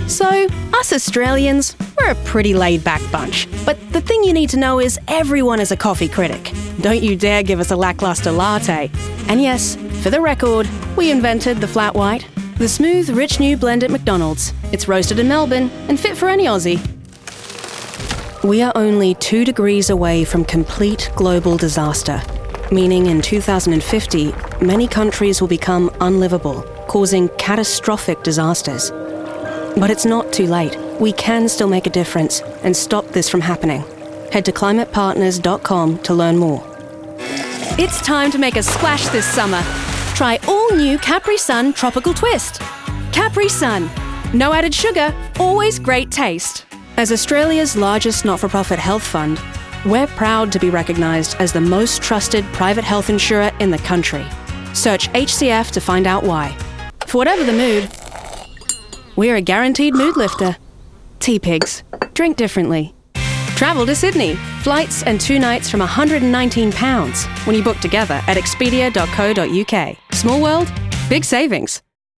So, us Australians, we're a pretty laid-back bunch. But the thing you need to know is everyone is a coffee critic. Don't you dare give us a lackluster latte. And yes, for the record, we invented the flat white, the smooth, rich new blend at McDonald's. It's roasted in Melbourne and fit for any Aussie. We are only 2 degrees away from complete global disaster, meaning in 2050, many countries will become unlivable, causing catastrophic disasters. But it's not too late. We can still make a difference and stop this from happening. Head to climatepartners.com to learn more. It's time to make a splash this summer. Try all new Capri Sun Tropical Twist. Capri Sun. No added sugar, always great taste. As Australia's largest not-for-profit health fund, we're proud to be recognised as the most trusted private health insurer in the country. Search HCF to find out why. For whatever the mood, we're a guaranteed mood lifter. Teapigs. Drink differently. Travel to Sydney. Flights and 2 nights from £119 when you book together at expedia.co.uk. Small world, big savings.